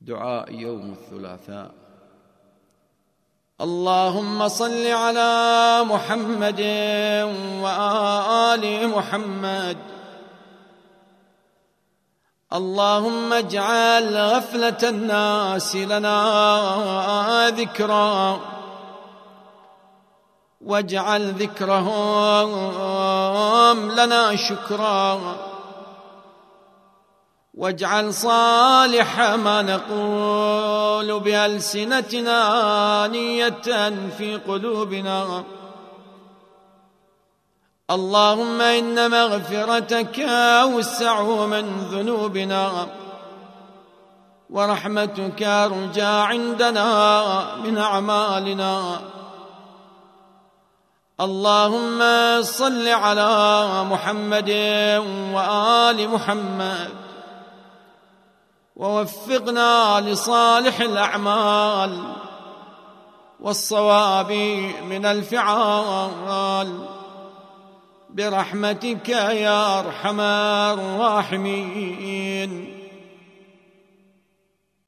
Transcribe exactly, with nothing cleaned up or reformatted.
دعاء يوم الثلاثاء. اللهم صل على محمد وآل محمد. اللهم اجعل غفلة الناس لنا ذكرا، واجعل ذكرهم لنا شكرا، واجعل صالح ما نقول بألسنتنا نية في قلوبنا. اللهم إن مغفرتك أوسع من ذنوبنا، ورحمتك أرجى عندنا من أعمالنا. اللهم صل على محمد وآل محمد، ووفقنا لصالح الأعمال والصواب من الفعال برحمتك يا أرحم الراحمين.